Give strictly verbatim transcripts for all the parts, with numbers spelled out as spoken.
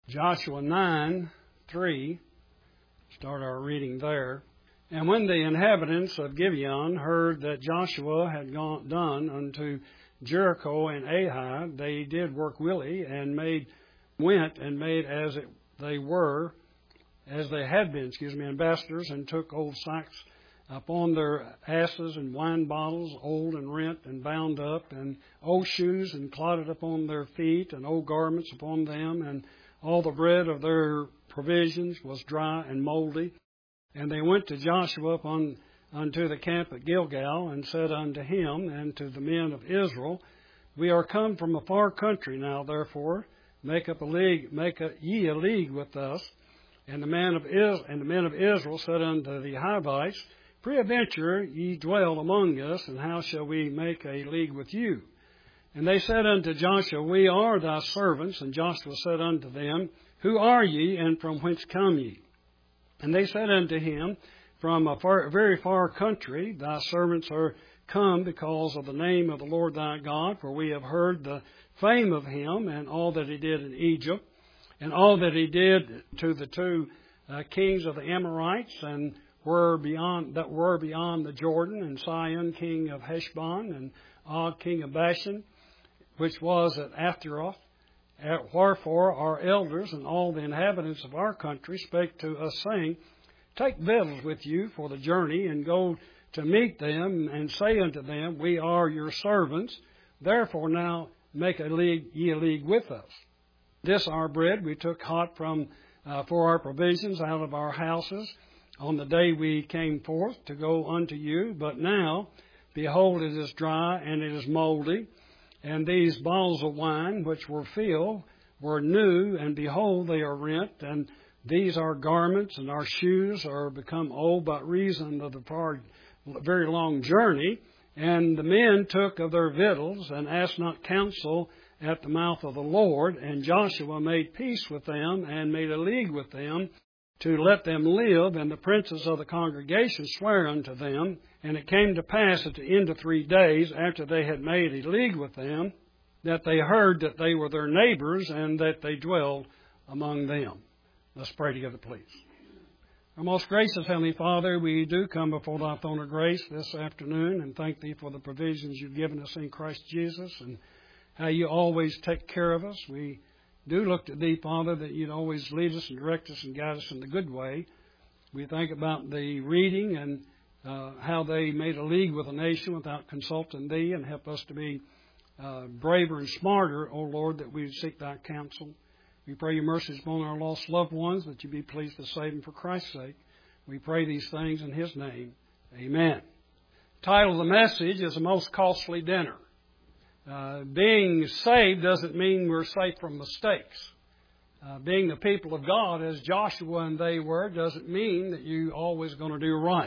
Joshua nine three, start our reading there. And when the inhabitants of Gibeon heard that Joshua had gone, done unto Jericho and Ai, they did work willy, and made went and made as it, they were, as they had been, excuse me, ambassadors, and took old sacks upon their asses, and wine bottles, old and rent and bound up, and old shoes and clotted upon their feet, and old garments upon them, and all the bread of their provisions was dry and moldy. And they went to Joshua upon unto the camp at Gilgal, and said unto him and to the men of Israel, We are come from a far country. Now therefore make up a league, make a, ye a league with us. And the man of Is, and the men of Israel said unto the Hivites, Peradventure ye dwell among us, and how shall we make a league with you? And they said unto Joshua, We are thy servants. And Joshua said unto them, Who are ye, and from whence come ye? And they said unto him, From a far, very far country thy servants are come because of the name of the Lord thy God, for we have heard the fame of him, and all that he did in Egypt, and all that he did to the two uh, kings of the Amorites, and were beyond that were beyond the Jordan, and Sihon king of Heshbon, and Og king of Bashan, which was at Athroth. Wherefore our elders and all the inhabitants of our country spake to us, saying, Take victuals with you for the journey, and go to meet them, and say unto them, We are your servants. Therefore now make a league, ye a league with us. This our bread we took hot from uh, for our provisions out of our houses on the day we came forth to go unto you. But now, behold, it is dry, and it is moldy. And these bottles of wine which were filled were new, and behold, they are rent. And these our garments and our shoes are become old by reason of the far, very long journey. And the men took of their victuals, and asked not counsel at the mouth of the Lord. And Joshua made peace with them, and made a league with them, to let them live. And the princes of the congregation sware unto them. And it came to pass at the end of three days, after they had made a league with them, that they heard that they were their neighbors, and that they dwelled among them. Let's pray together, please. Our most gracious Heavenly Father, we do come before thy throne of grace this afternoon, and thank thee for the provisions you've given us in Christ Jesus, and how you always take care of us. We do look to thee, Father, that you'd always lead us and direct us and guide us in the good way. We think about the reading and uh, how they made a league with a nation without consulting thee, and help us to be uh, braver and smarter, O Lord, that we seek thy counsel. We pray your mercies upon our lost loved ones, that you be pleased to save them for Christ's sake. We pray these things in his name. Amen. The title of the message is A Most Costly Dinner. Uh, being saved doesn't mean we're safe from mistakes. Uh, being the people of God, as Joshua and they were, doesn't mean that you're always going to do right.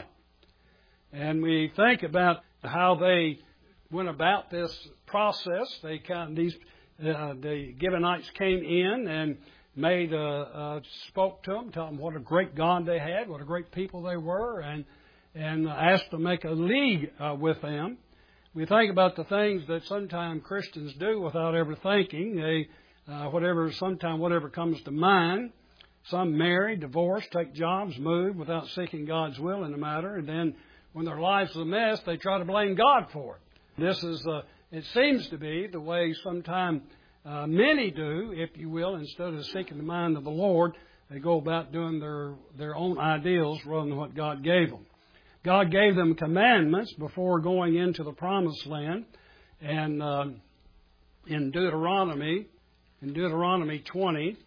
And we think about how they went about this process. They kind of, these uh, the Gibeonites came in and made uh, uh, spoke to them, told them what a great God they had, what a great people they were, and and asked to make a league uh, with them. We think about the things that sometimes Christians do without ever thinking. They, uh, whatever, sometimes whatever comes to mind. Some marry, divorce, take jobs, move without seeking God's will in the matter. And then when their life's a mess, they try to blame God for it. This is, uh, it seems to be the way sometimes uh, many do, if you will, instead of seeking the mind of the Lord, they go about doing their, their own ideals rather than what God gave them. God gave them commandments before going into the promised land. And uh, in Deuteronomy, in Deuteronomy twenty,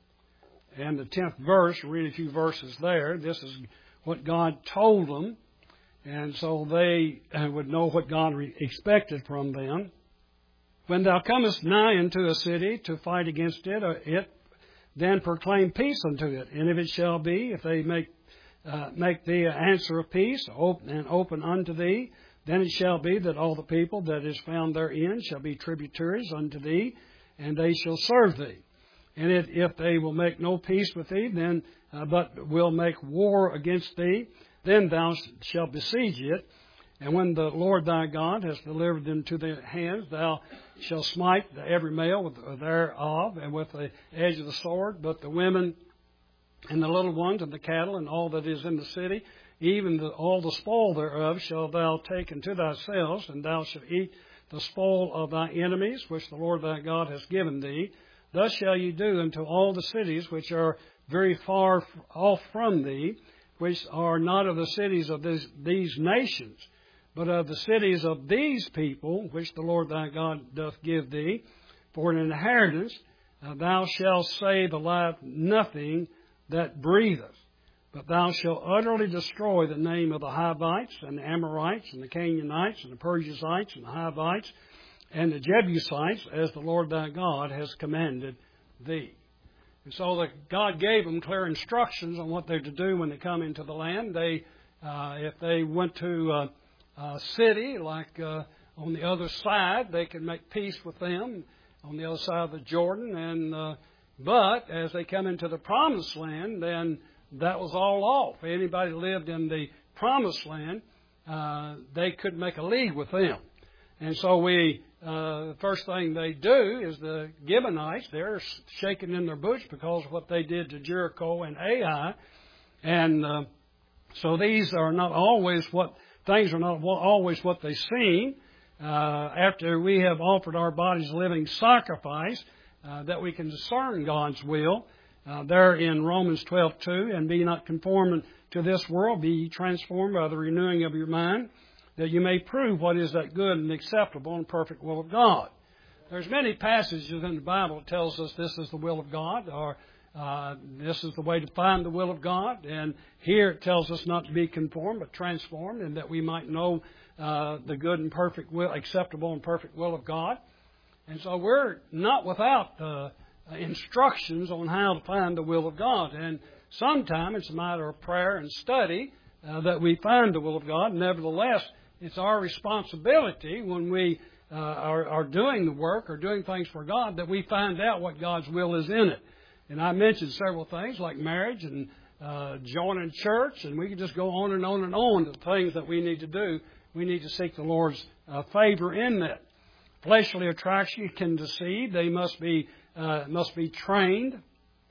and the tenth verse, read a few verses there, this is what God told them. And so they would know what God expected from them. When thou comest nigh unto a city to fight against it, it then proclaim peace unto it. And if it shall be, if they make Uh, make thee an answer of peace, open, and open unto thee, then it shall be that all the people that is found therein shall be tributaries unto thee, and they shall serve thee. And it, if they will make no peace with thee, then uh, but will make war against thee, then thou shalt besiege it, And when the Lord thy God has delivered them to their hands, thou shalt smite every male with thereof, and with the edge of the sword. But the women and the little ones and the cattle and all that is in the city, even the, all the spoil thereof, shalt thou take unto thyself, and thou shalt eat the spoil of thy enemies, which the Lord thy God has given thee. Thus shall you do unto all the cities which are very far off from thee, which are not of the cities of this, these nations, but of the cities of these people, which the Lord thy God doth give thee, for an inheritance. Uh, thou shalt save alive nothing that breatheth, but thou shalt utterly destroy the name of the Hivites, and the Amorites, and the Canaanites, and the Perizzites, and the Hivites, and the Jebusites, as the Lord thy God has commanded thee. And so the, God gave them clear instructions on what they're to do when they come into the land. They, uh, if they went to uh, Uh, city, like uh, on the other side, they could make peace with them on the other side of the Jordan. And uh, but as they come into the Promised Land, then that was all off. Anybody who lived in the Promised Land, uh, they couldn't make a league with them. And so we, uh, the first thing they do is the Gibeonites, they're shaking in their boots because of what they did to Jericho and Ai. And uh, so these are not always what Things are not always what they seem. Uh, after we have offered our bodies a living sacrifice, uh, that we can discern God's will. Uh, there in Romans twelve two, and be not conformed to this world, be ye transformed by the renewing of your mind, that you may prove what is that good and acceptable and perfect will of God. There's many passages in the Bible that tells us this is the will of God, or Uh, this is the way to find the will of God. And here it tells us not to be conformed, but transformed, and that we might know uh, the good and perfect will, acceptable and perfect will of God. And so we're not without uh, instructions on how to find the will of God. And sometimes it's a matter of prayer and study uh, that we find the will of God. Nevertheless, it's our responsibility when we uh, are, are doing the work or doing things for God that we find out what God's will is in it. And I mentioned several things like marriage and uh, joining church, and we can just go on and on and on to things that we need to do. We need to seek the Lord's uh, favor in that. Fleshly attraction can deceive. They must be uh, must be trained,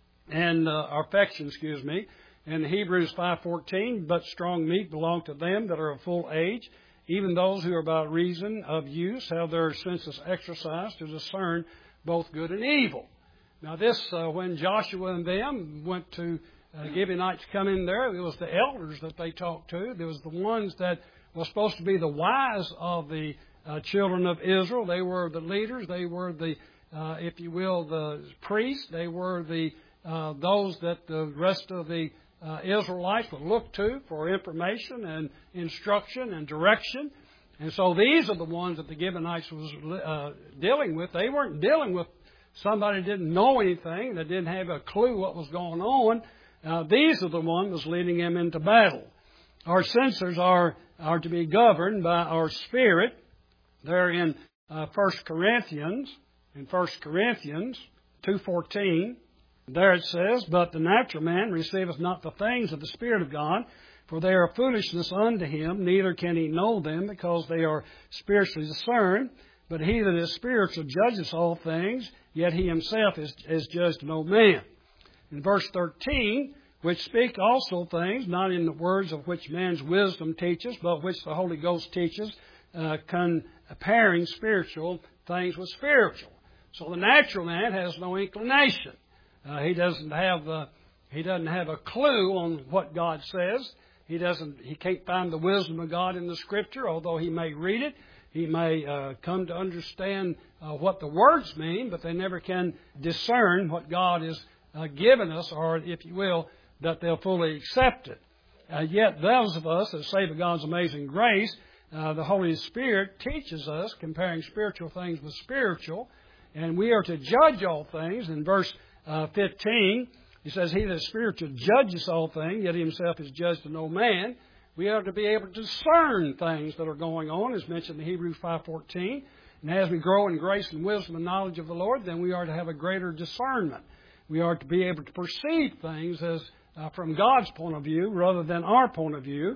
and uh, or affection, excuse me. In Hebrews five fourteen, but strong meat belong to them that are of full age, even those who are by reason of use have their senses exercised to discern both good and evil. Now this, uh, when Joshua and them went to uh, Gibeonites come in there, it was the elders that they talked to. There was the ones that were supposed to be the wise of the uh, children of Israel. They were the leaders. They were the, uh, if you will, the priests. They were the uh, those that the rest of the uh, Israelites would look to for information and instruction and direction. And so these are the ones that the Gibeonites was uh, dealing with. They weren't dealing with somebody didn't know anything, that didn't have a clue what was going on. Uh, these are the ones that's leading them into battle. Our senses are, are to be governed by our spirit. They're in uh, First Corinthians, in First Corinthians two fourteen. There it says, but the natural man receiveth not the things of the Spirit of God, for they are foolishness unto him, neither can he know them, because they are spiritually discerned. But he that is spiritual judges all things, yet he himself is, is judged no man. In verse thirteen, which speak also things, not in the words of which man's wisdom teaches, but which the Holy Ghost teaches, uh, comparing spiritual things with spiritual. So the natural man has no inclination. Uh, he doesn't have the, he doesn't have a clue on what God says. He doesn't. He can't find the wisdom of God in the Scripture, although he may read it. He may uh, come to understand uh, what the words mean, but they never can discern what God has uh, given us, or, if you will, that they'll fully accept it. Uh, yet those of us that say of God's amazing grace, uh, the Holy Spirit teaches us, comparing spiritual things with spiritual, and we are to judge all things. In verse uh, fifteen, he says, he that is spiritual judges all things, yet he himself is judged to no man. We are to be able to discern things that are going on, as mentioned in Hebrews five fourteen. And as we grow in grace and wisdom and knowledge of the Lord, then we are to have a greater discernment. We are to be able to perceive things as uh, from God's point of view rather than our point of view.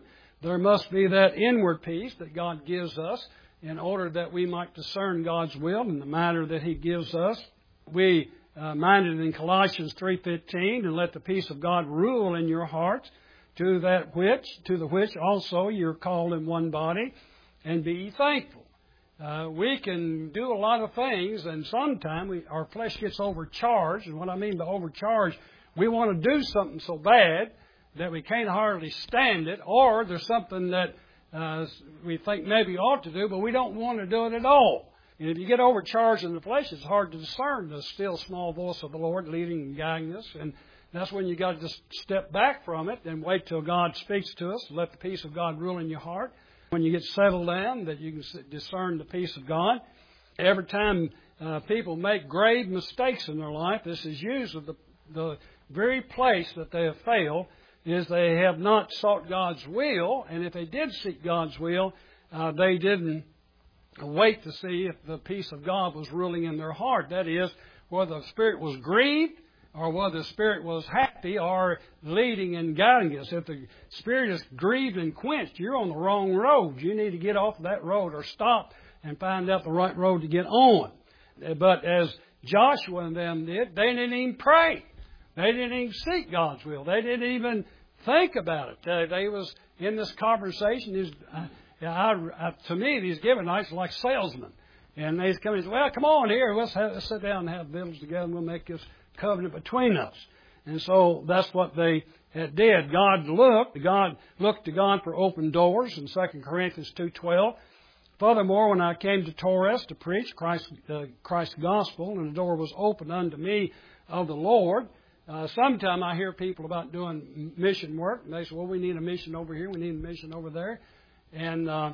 There must be that inward peace that God gives us in order that we might discern God's will in the matter that He gives us. We uh, minded in Colossians three fifteen, and let the peace of God rule in your hearts, to that which, to the which also you're called in one body, and be thankful. Uh, we can do a lot of things, and sometimes we, our flesh gets overcharged. And what I mean by overcharged, we want to do something so bad that we can't hardly stand it, or there's something that uh, we think maybe ought to do, but we don't want to do it at all. And if you get overcharged in the flesh, it's hard to discern the still small voice of the Lord leading and guiding us. And that's when you got to just step back from it and wait till God speaks to us. Let the peace of God rule in your heart. When you get settled down, that you can discern the peace of God. Every time uh, people make grave mistakes in their life, this is usually the, the very place that they have failed, is they have not sought God's will. And if they did seek God's will, uh, they didn't wait to see if the peace of God was ruling in their heart. That is, whether the Spirit was grieved, or whether the Spirit was happy or leading and guiding us. If the Spirit is grieved and quenched, you're on the wrong road. You need to get off that road or stop and find out the right road to get on. But as Joshua and them did, they didn't even pray. They didn't even seek God's will. They didn't even think about it. Uh, they was in this conversation. These, uh, I, I, to me, these Gibeonites are like salesmen. And they come and say, well, come on here. Let's, have, let's sit down and have victuals together and we'll make this covenant between us. And so that's what they had did. God looked. God looked to God for open doors in Second Corinthians two twelve. Furthermore, when I came to Torres to preach Christ, uh, Christ's gospel, and the door was opened unto me of the Lord. Uh, Sometimes I hear people about doing mission work, and they say, well, we need a mission over here, we need a mission over there. And uh,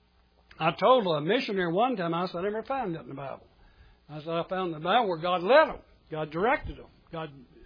I told a missionary one time, I said, I never found that in the Bible. I said, I found in the Bible where God led them. God directed them. God,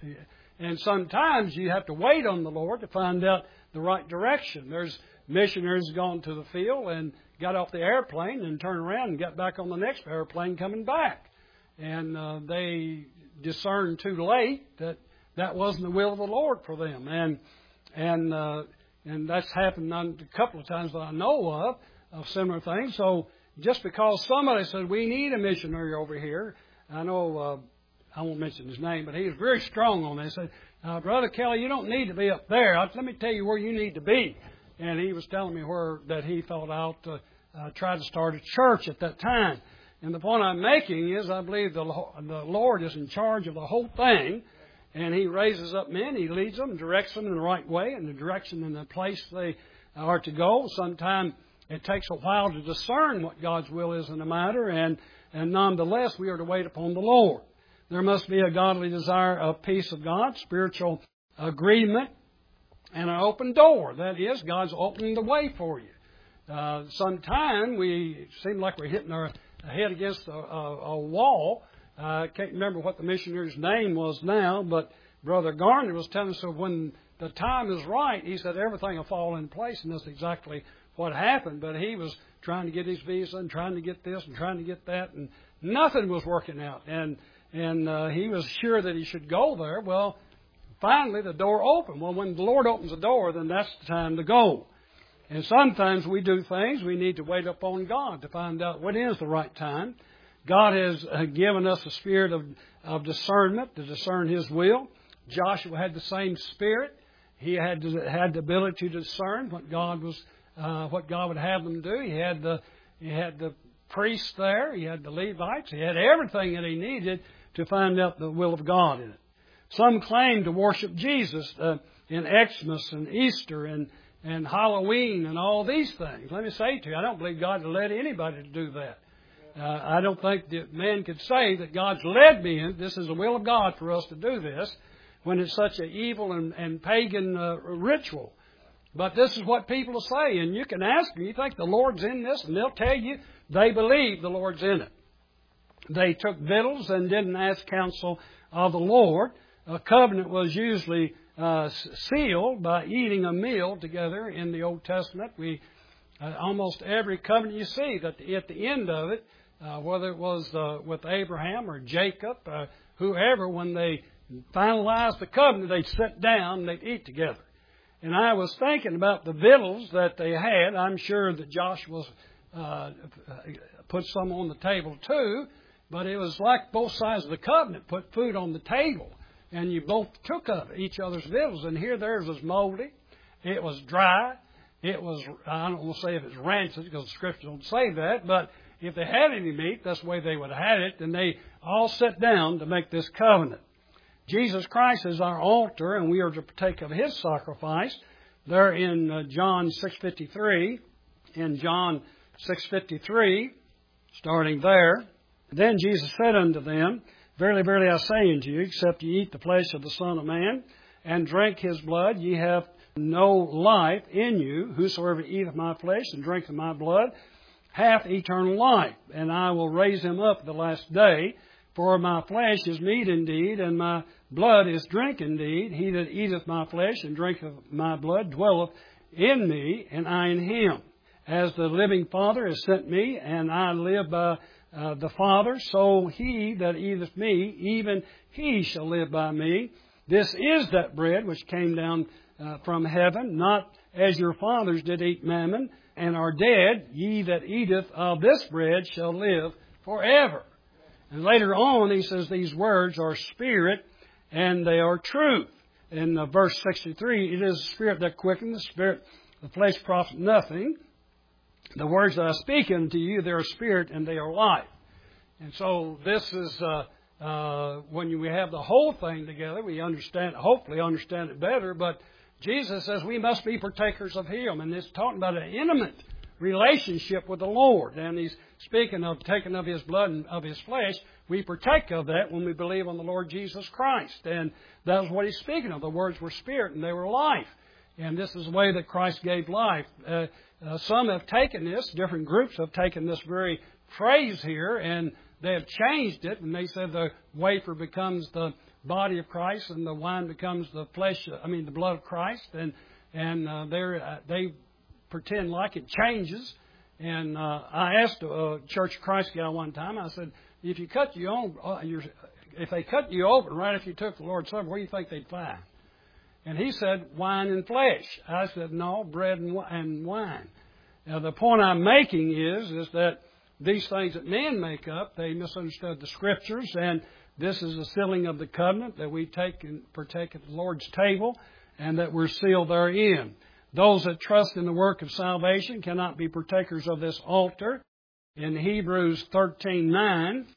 and sometimes you have to wait on the Lord to find out the right direction. There's missionaries gone to the field and got off the airplane and turned around and got back on the next airplane coming back. And uh, they discerned too late that that wasn't the will of the Lord for them. And and uh, and that's happened a couple of times that I know of, of similar things. So just because somebody said, we need a missionary over here, I know... Uh, I won't mention his name, but he was very strong on this. He said, uh, Brother Kelly, you don't need to be up there. Let me tell you where you need to be. And he was telling me where that he thought out to uh, try to start a church at that time. And the point I'm making is I believe the, the Lord is in charge of the whole thing. And He raises up men. He leads them, directs them in the right way, in the direction and the place they are to go. Sometimes it takes a while to discern what God's will is in the matter. And, and nonetheless, we are to wait upon the Lord. There must be a godly desire of peace of God, spiritual agreement, and an open door. That is, God's opening the way for you. Uh, Sometimes we seem like we're hitting our head against a, a, a wall. Uh, I can't remember what the missionary's name was now, but Brother Garner was telling us that when the time is right, he said everything will fall in place, and that's exactly what happened. But he was trying to get his visa and trying to get this and trying to get that, and nothing was working out. And And uh, he was sure that he should go there. Well, finally the door opened. Well, when the Lord opens the door, then that's the time to go. And sometimes we do things, we need to wait upon God to find out what is the right time. God has uh, given us a spirit of, of discernment to discern His will. Joshua had the same spirit. He had to, had the ability to discern what God was, uh, what God would have them do. He had the he had the priests there. He had the Levites. He had everything that he needed to find out the will of God in it. Some claim to worship Jesus uh, in Xmas and Easter and, and Halloween and all these things. Let me say to you, I don't believe God would let anybody to do that. Uh, I don't think that man could say that God's led me in. This is the will of God for us to do this when it's such an evil and, and pagan uh, ritual. But this is what people say, and you can ask them, you think the Lord's in this? And they'll tell you they believe the Lord's in it. They took victuals and didn't ask counsel of the Lord. A covenant was usually uh, sealed by eating a meal together in the Old Testament. We uh, almost every covenant you see, that at the end of it, uh, whether it was uh, with Abraham or Jacob, uh, whoever, when they finalized the covenant, they'd sit down and they'd eat together. And I was thinking about the victuals that they had. I'm sure that Joshua uh, put some on the table too, but it was like both sides of the covenant put food on the table, and you both took of each other's victuals. And here theirs was moldy, it was dry, it was, I don't want to say if it's rancid because the Scripture don't say that, but if they had any meat, that's the way they would have had it, and they all sat down to make this covenant. Jesus Christ is our altar, and we are to partake of His sacrifice. There in uh, John six fifty-three, in John six fifty-three, starting there, then Jesus said unto them, Verily, verily, I say unto you, except ye eat the flesh of the Son of Man, and drink His blood, ye have no life in you. Whosoever eateth my flesh and drinketh my blood hath eternal life, and I will raise him up the last day. For my flesh is meat indeed, and my blood is drink indeed. He that eateth my flesh and drinketh my blood dwelleth in me, and I in him. As the living Father has sent me, and I live by uh, the Father, so he that eateth me, even he shall live by me. This is that bread which came down uh, from heaven, not as your fathers did eat mammon, and are dead. Ye that eateth of this bread shall live forever. And later on, he says these words are spirit and they are truth. In uh, verse sixty-three, it is the spirit that quickens, the spirit, the flesh profit nothing. The words that I speak unto you, they are spirit and they are life. And so this is, uh, uh, when we have the whole thing together, we understand, hopefully understand it better. But Jesus says we must be partakers of Him. And it's talking about an intimate relationship with the Lord. And He's speaking of taking of His blood and of His flesh. We partake of that when we believe on the Lord Jesus Christ. And that's what He's speaking of. The words were spirit and they were life. And this is the way that Christ gave life. Uh, uh, some have taken this, different groups have taken this very phrase here, and they have changed it. And they said the wafer becomes the body of Christ and the wine becomes the flesh, I mean the blood of Christ. And, and uh, uh, they pretend like it changes. And uh, I asked a Church of Christ gal one time, I said, if you cut your own, uh, your, if they cut you open right after you took the Lord's Supper, what do you think they'd find? And he said, wine and flesh. I said, no, bread and wine. Now, the point I'm making is, is that these things that men make up, they misunderstood the Scriptures, and this is the sealing of the covenant that we take and partake at the Lord's table, and that we're sealed therein. Those that trust in the work of salvation cannot be partakers of this altar. In Hebrews thirteen nine,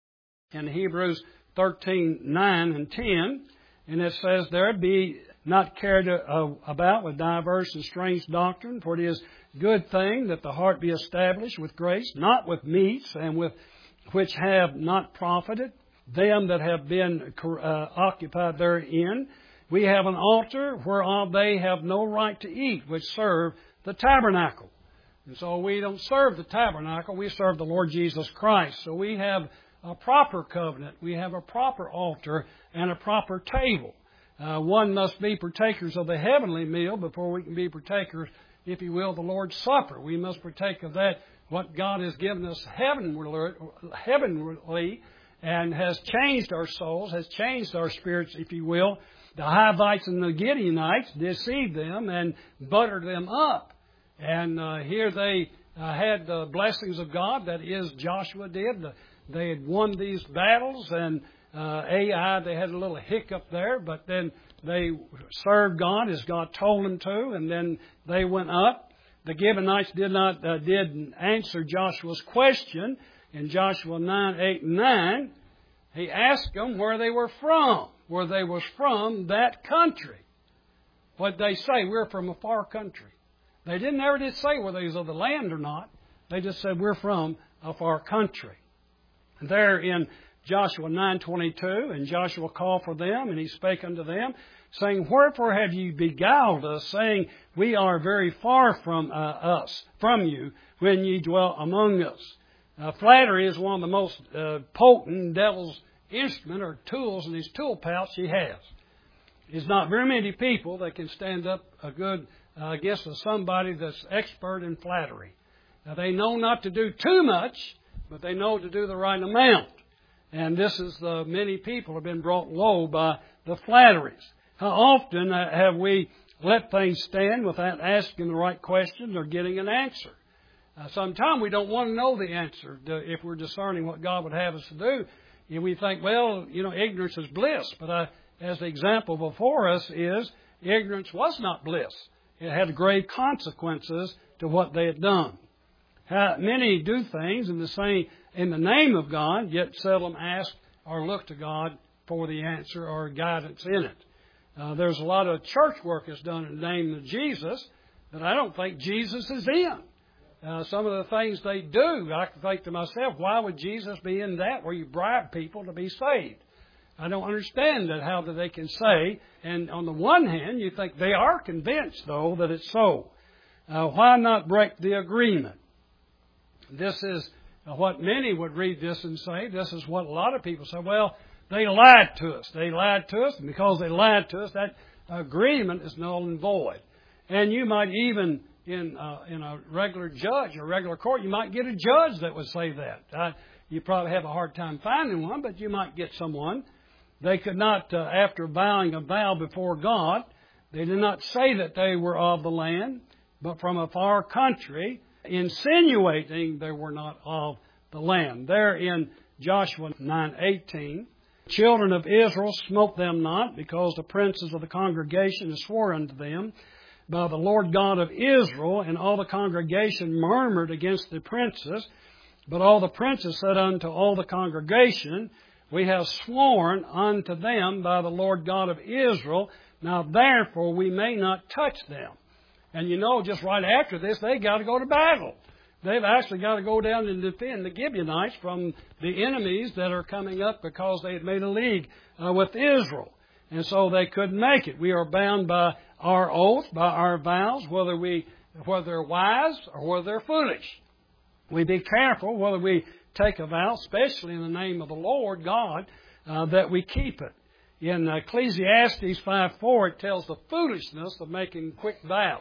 in Hebrews thirteen nine and ten, and it says there, be not carried about with diverse and strange doctrine, for it is good thing that the heart be established with grace, not with meats, and with which have not profited them that have been uh, occupied therein. We have an altar whereof they have no right to eat, which serve the tabernacle. And so we don't serve the tabernacle, we serve the Lord Jesus Christ. So we have a proper covenant, we have a proper altar, and a proper table. Uh, one must be partakers of the heavenly meal before we can be partakers, if you will, the Lord's Supper. We must partake of that, what God has given us heavenly, heavenly and has changed our souls, has changed our spirits, if you will. The Hivites and the Gideonites deceived them and buttered them up. And uh, here they uh, had the blessings of God, that is, Joshua did. They had won these battles, and uh, Ai, they had a little hiccup there, but then they served God as God told them to, and then they went up. The Gibeonites did not uh, did answer Joshua's question in Joshua nine, eight, and nine. He asked them where they were from, where they was from that country. What did they say? We're from a far country. They didn't ever did say whether they was of the land or not. They just said we're from a far country. And there in Joshua nine twenty-two, and Joshua called for them, and he spake unto them, saying, Wherefore have ye beguiled us, saying, We are very far from uh, us, from you, when ye dwell among us? Uh, flattery is one of the most uh, potent devil's instrument or tools in his tool pouch he has. There's not very many people that can stand up a good uh, against somebody that's expert in flattery. Now, they know not to do too much, but they know to do the right amount. And this is the many people have been brought low by the flatteries. How often have we let things stand without asking the right questions or getting an answer. Uh, sometimes we don't want to know the answer to, if we're discerning what God would have us to do. And we think, well, you know, ignorance is bliss. But I, as the example before us is, ignorance was not bliss. It had grave consequences to what they had done. How many do things in the same in the name of God, yet seldom ask or look to God for the answer or guidance in it. Uh, there's a lot of church work that's done in the name of Jesus that I don't think Jesus is in. Uh, some of the things they do, I think to myself, why would Jesus be in that where you bribe people to be saved? I don't understand that, how that they can say. And on the one hand, you think they are convinced, though, that it's so. Uh, why not break the agreement? This is what many would read this and say. This is what a lot of people say. Well, they lied to us. They lied to us. And because they lied to us, that agreement is null and void. And you might even, in uh, in a regular judge or regular court, you might get a judge that would say that. Uh, you probably have a hard time finding one, but you might get someone. They could not, uh, after vowing a vow before God, they did not say that they were of the land, but from a far country, insinuating they were not of the land. There in Joshua nine eighteen, children of Israel smote them not, because the princes of the congregation had swore unto them by the Lord God of Israel, and all the congregation murmured against the princes. But all the princes said unto all the congregation, we have sworn unto them by the Lord God of Israel, now therefore we may not touch them. And you know, just right after this, they got to go to battle. They've actually got to go down and defend the Gibeonites from the enemies that are coming up because they had made a league uh, with Israel. And so they couldn't make it. We are bound by our oath, by our vows, whether we, whether they're wise or whether they're foolish. We be careful whether we take a vow, especially in the name of the Lord God, uh, that we keep it. In Ecclesiastes five four, it tells the foolishness of making quick vows.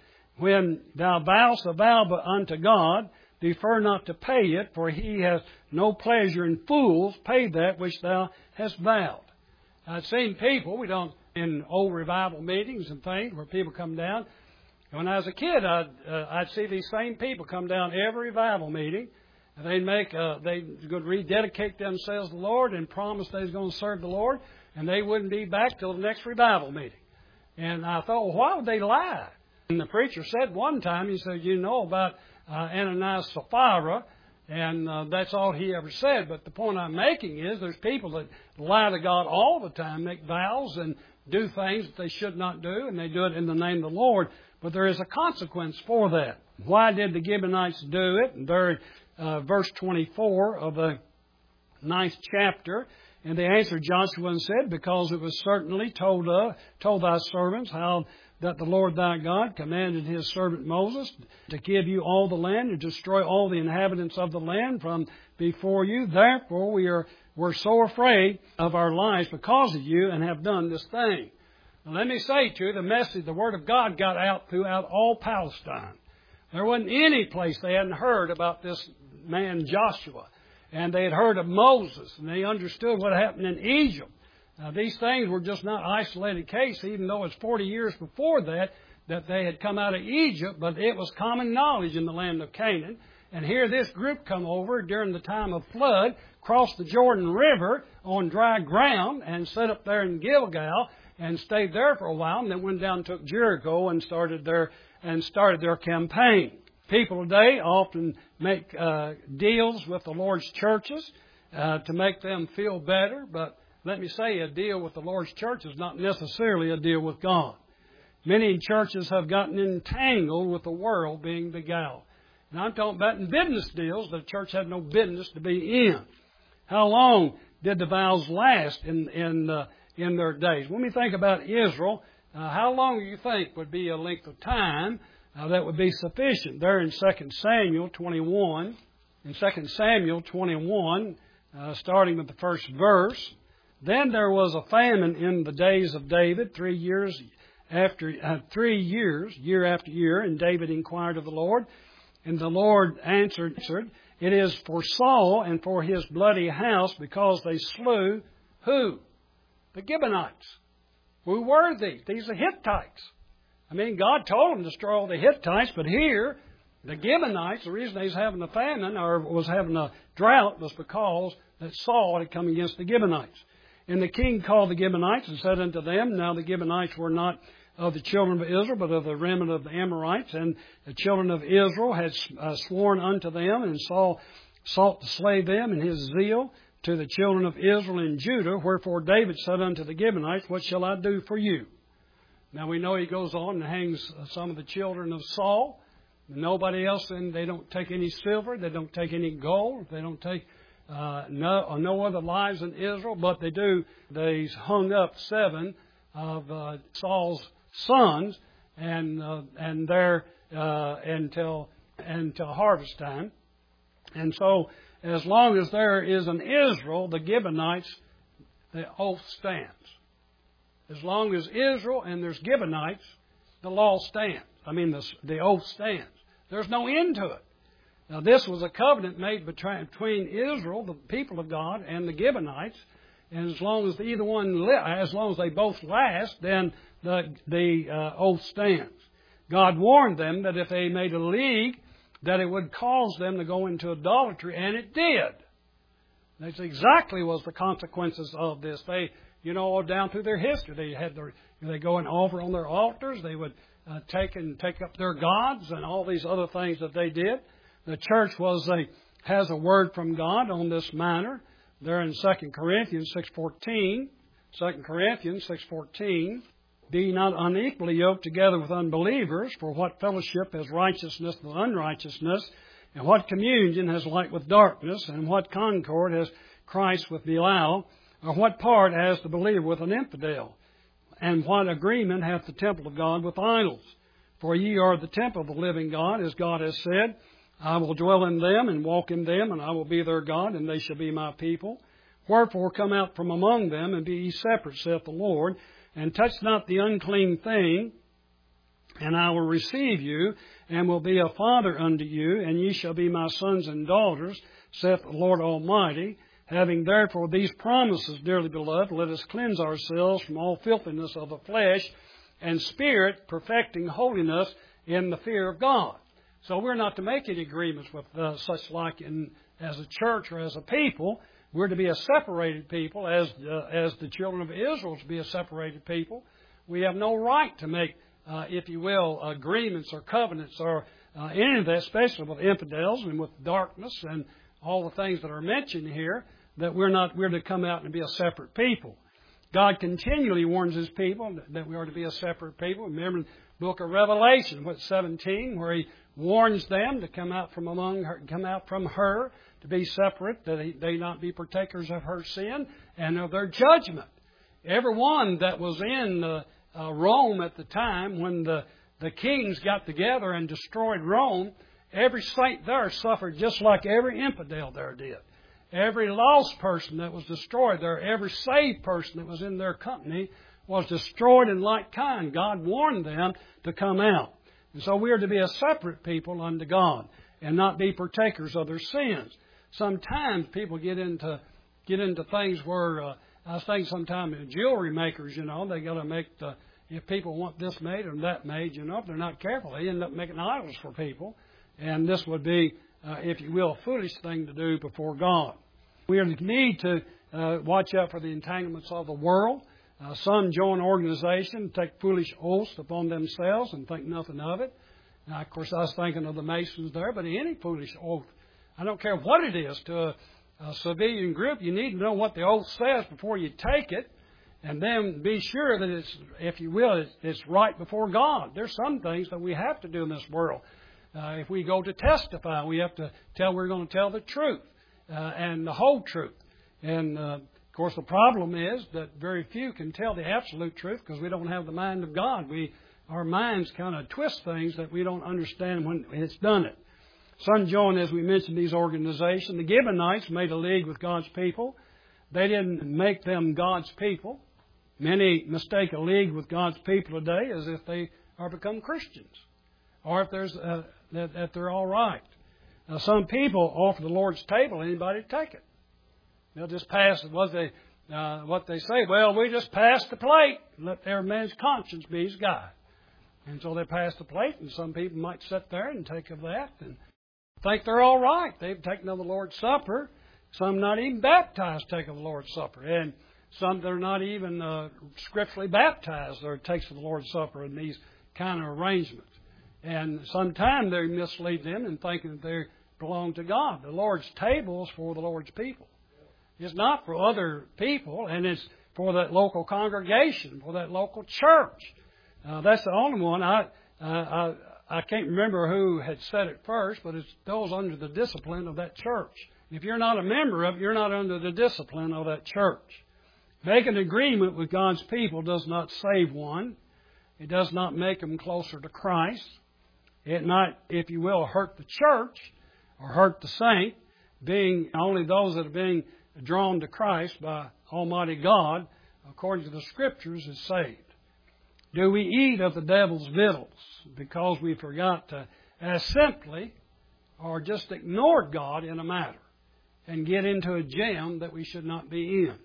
When thou vowest a vow unto God, defer not to pay it, for he has no pleasure in fools. Pay that which thou hast vowed. I've seen people, we don't, in old revival meetings and things where people come down. When I was a kid, I'd, uh, I'd see these same people come down every revival meeting. And they'd make, uh, they'd go rededicate themselves to the Lord and promise they was going to serve the Lord. And they wouldn't be back till the next revival meeting. And I thought, well, why would they lie? And the preacher said one time, he said, you know about uh, Ananias and Sapphira, and uh, that's all he ever said. But the point I'm making is there's people that lie to God all the time, make vows and do things that they should not do, and they do it in the name of the Lord. But there is a consequence for that. Why did the Gibeonites do it? And there, uh, verse twenty-four of the ninth chapter, and they answered Joshua and said, because it was certainly told, uh, told thy servants how that the Lord thy God commanded his servant Moses to give you all the land and destroy all the inhabitants of the land from before you. Therefore we are we're so afraid of our lives because of you and have done this thing. Now, let me say to you, the message, the Word of God got out throughout all Palestine. There wasn't any place they hadn't heard about this man Joshua. And they had heard of Moses, and they understood what happened in Egypt. Now, these things were just not isolated case, even though it's forty years before that, that they had come out of Egypt, but it was common knowledge in the land of Canaan. And here this group come over during the time of flood, crossed the Jordan River on dry ground, and set up there in Gilgal, and stayed there for a while, and then went down and took Jericho and started their, and started their campaign. People today often make uh, deals with the Lord's churches uh, to make them feel better, but let me say, a deal with the Lord's church is not necessarily a deal with God. Many churches have gotten entangled with the world being beguiled. And I'm talking about in business deals that the church had no business to be in. How long did the vows last in in uh, in their days? When we think about Israel, uh, how long do you think would be a length of time uh, that would be sufficient? There in Second Samuel twenty-one, in Second Samuel twenty-one, uh, starting with the first verse. Then there was a famine in the days of David, three years after uh, three years, year after year, and David inquired of the Lord, and the Lord answered, "It is for Saul and for his bloody house, because they slew who? The Gibeonites. Who were these? These are Hittites. I mean, God told them to destroy all the Hittites, but here, the Gibeonites, the reason they was having a famine or was having a drought was because that Saul had come against the Gibeonites. And the king called the Gibeonites and said unto them, now the Gibeonites were not of the children of Israel, but of the remnant of the Amorites. And the children of Israel had uh, sworn unto them, and Saul sought to slay them in his zeal to the children of Israel and Judah. Wherefore David said unto the Gibeonites, what shall I do for you? Now we know he goes on and hangs some of the children of Saul. Nobody else, and they don't take any silver, they don't take any gold, they don't take uh, no, no other lives in Israel, but they do. They hung up seven of uh, Saul's sons, and uh, and there uh, until until harvest time. And so, as long as there is an Israel, the Gibeonites, the oath stands. As long as Israel and there's Gibeonites, the law stands. I mean, the, the oath stands. There's no end to it. Now, this was a covenant made between Israel, the people of God, and the Gibeonites. And as long as either one, as long as they both last, then the the uh, oath stands. God warned them that if they made a league, that it would cause them to go into idolatry, and it did. That's exactly was the consequences of this. They, you know, all down through their history, they had their, they go and offer on their altars. They would uh, take and take up their gods and all these other things that they did. The church was a has a word from God on this matter. There in Second Corinthians six fourteen, Second Corinthians six fourteen. Be not unequally yoked together with unbelievers, for what fellowship has righteousness with unrighteousness, and what communion has light with darkness, and what concord has Christ with Belial, or what part has the believer with an infidel, and what agreement hath the temple of God with idols? For ye are the temple of the living God, as God has said, I will dwell in them and walk in them, and I will be their God, and they shall be my people. Wherefore come out from among them, and be ye separate, saith the Lord, and touch not the unclean thing, and I will receive you, and will be a father unto you, and ye shall be my sons and daughters, saith the Lord Almighty. Having therefore these promises, dearly beloved, let us cleanse ourselves from all filthiness of the flesh and spirit, perfecting holiness in the fear of God. So we're not to make any agreements with uh, such like in, as a church or as a people. We're to be a separated people, as uh, as the children of Israel to be a separated people. We have no right to make, uh, if you will, agreements or covenants or uh, any of that, especially with infidels and with darkness and all the things that are mentioned here. That we're not we're to come out and be a separate people. God continually warns His people that we are to be a separate people. Remember in the book of Revelation, what seventeen, where He warns them to come out from among her, come out from her, to be separate, that they not be partakers of her sin and of their judgment. Everyone that was in uh, uh, Rome at the time, when the, the kings got together and destroyed Rome, every saint there suffered just like every infidel there did. Every lost person that was destroyed there, every saved person that was in their company was destroyed in like kind. God warned them to come out. And so we are to be a separate people unto God and not be partakers of their sins. Sometimes people get into get into things where uh, I think sometimes jewelry makers, you know, they got to make the if people want this made or that made, you know, if they're not careful, they end up making idols for people, and this would be, uh, if you will, a foolish thing to do before God. We need to uh, watch out for the entanglements of the world. Uh, some join organizations, take foolish oaths upon themselves and think nothing of it. Now, of course, I was thinking of the Masons there, but any foolish oath, I don't care what it is, to a, a civilian group, you need to know what the oath says before you take it, and then be sure that it's, if you will, it's, it's right before God. There's some things that we have to do in this world. Uh, if we go to testify, we have to tell we're going to tell the truth uh, and the whole truth. And uh, Of course, the problem is that very few can tell the absolute truth because we don't have the mind of God. We, our minds kind of twist things that we don't understand when it's done it. Some joined, as we mentioned, these organizations. The Gibeonites made a league with God's people. They didn't make them God's people. Many mistake a league with God's people today as if they are become Christians, or if there's uh, that, that they're all right. Now, some people offer the Lord's table, anybody take it. They'll just pass what they uh, what they say. Well, we just pass the plate and let every man's conscience be his guide. And so they pass the plate, and some people might sit there and take of that and think they're all right. They've taken of the Lord's Supper. Some not even baptized take of the Lord's Supper. And some that are not even uh, scripturally baptized or takes of the Lord's Supper in these kind of arrangements. And sometimes they mislead them in thinking that they belong to God. The Lord's table is for the Lord's people. It's not for other people, and it's for that local congregation, for that local church. Uh, that's the only one. I, uh, I I can't remember who had said it first, but it's those under the discipline of that church. If you're not a member of it, you're not under the discipline of that church. Making an agreement with God's people does not save one. It does not make them closer to Christ. It might, if you will, hurt the church or hurt the saint, being only those that are being drawn to Christ by Almighty God, according to the Scriptures, is saved. Do we eat of the devil's victuals because we forgot to, as simply, or just ignored God in a matter and get into a jam that we should not be in?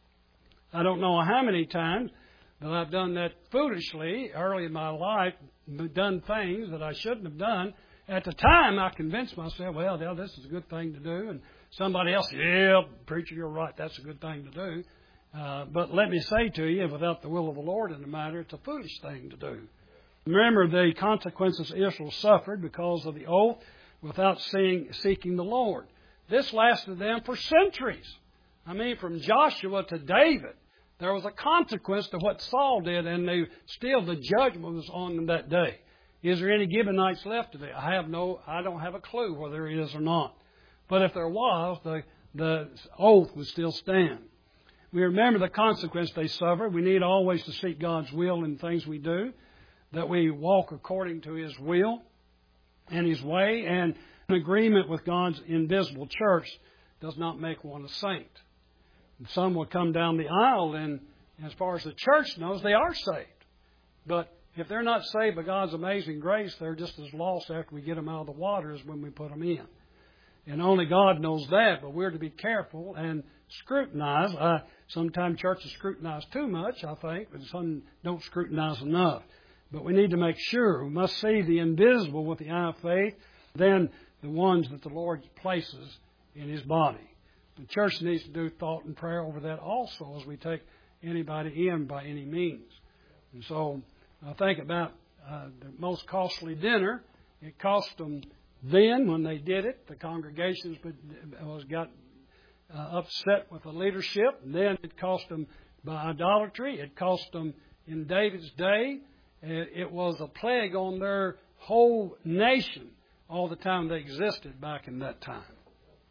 I don't know how many times that I've done that foolishly early in my life, done things that I shouldn't have done. At the time, I convinced myself, well, yeah, this is a good thing to do. And somebody else, yeah, preacher, you're right, that's a good thing to do. Uh, but let me say to you, without the will of the Lord in the matter, it's a foolish thing to do. Remember the consequences Israel suffered because of the oath without seeing, seeking the Lord. This lasted them for centuries. I mean, from Joshua to David, there was a consequence to what Saul did, and they, still the judgment was on them that day. Is there any Gibeonites left today? I have no, I don't have a clue whether there is or not. But if there was, the, the oath would still stand. We remember the consequence they suffered. We need always to seek God's will in things we do, that we walk according to His will and His way, and an agreement with God's invisible church does not make one a saint. And some will come down the aisle, and as far as the church knows, they are saved. But if they're not saved by God's amazing grace, they're just as lost after we get them out of the water as when we put them in. And only God knows that, but we're to be careful and scrutinize. Uh, sometimes churches scrutinize too much, I think, but some don't scrutinize enough. But we need to make sure. We must see the invisible with the eye of faith, then the ones that the Lord places in His body. The church needs to do thought and prayer over that also as we take anybody in by any means. And so I think about uh, the most costly dinner. It cost them then when they did it. The congregations was got uh, upset with the leadership. And then it cost them by idolatry. It cost them in David's day. It, it was a plague on their whole nation all the time they existed back in that time.